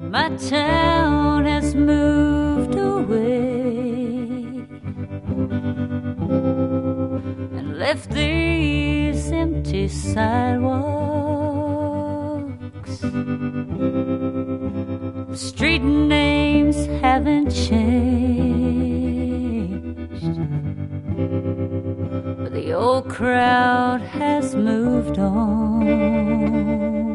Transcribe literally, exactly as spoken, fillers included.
My town has moved away and left these empty sidewalks. Street names haven't changed, but the old crowd has moved on.